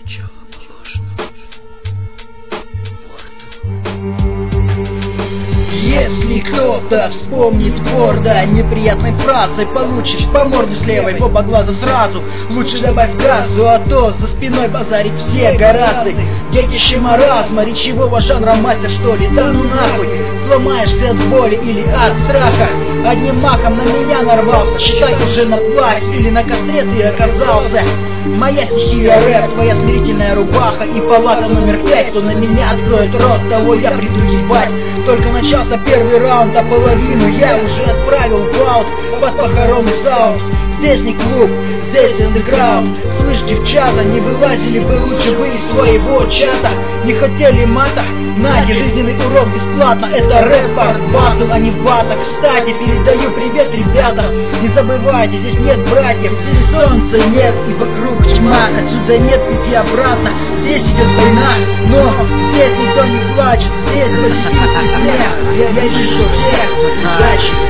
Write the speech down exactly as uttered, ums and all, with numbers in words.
Начало положено. Если кто-то вспомнит гордо неприятной фразой, получишь по морде с левой, в оба глаза сразу. Лучше добавь газу, а то за спиной базарить все гораздо. Детище маразма, речевого жанра мастер что ли? Да ну нахуй, сломаешься от боли или от страха. Одним махом на меня нарвался, считай уже на плахе или на костре ты оказался. Моя стихия рэп, твоя смирительная рубаха и палата номер пять. Кто на меня откроет рот, того я приду ебать. Только начался первый раунд, а половину я уже отправил в аут под похоронный саунд. Здесь не клуб, здесь андеграунд. Слышь, девчата, не вылазили бы лучше вы из своего чата. Не хотели мата? Нате, жизненный урок бесплатно. Это рэп-парт батл, а не вата. Кстати, передаю привет, ребята. Не забывайте, здесь нет братьев, здесь солнца нет и вокруг тьма. Отсюда нет пути обратно. Здесь идет война, но здесь никто не плачет. Здесь позитив и смех. Я, я вижу всех. Удачи.